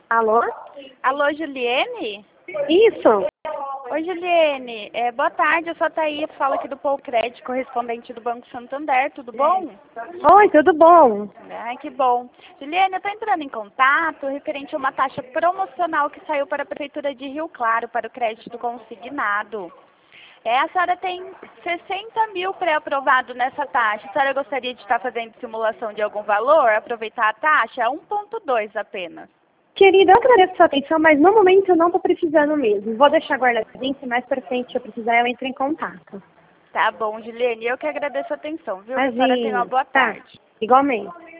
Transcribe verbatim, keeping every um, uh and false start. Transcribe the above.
Alô? Alô, Juliene? Isso. Oi, Juliene. É, boa tarde, eu sou a Thaís, falo aqui do Polo Crédito, correspondente do Banco Santander, tudo bom? Oi, tudo bom? Ai, que bom. Juliene, eu estou entrando em contato referente a uma taxa promocional que saiu para a Prefeitura de Rio Claro para o crédito consignado. É, a senhora tem sessenta mil pré-aprovado nessa taxa. A senhora gostaria de estar fazendo simulação de algum valor? Aproveitar a taxa? É um ponto dois apenas. Querida, eu agradeço a sua atenção, mas no momento eu não estou precisando mesmo. Vou deixar guardadinho, se mais pra frente eu precisar, eu entro em contato. Tá bom, Juliene. Eu que agradeço a atenção, viu? Imagina. A senhora tenha uma boa Tá. tarde. Igualmente.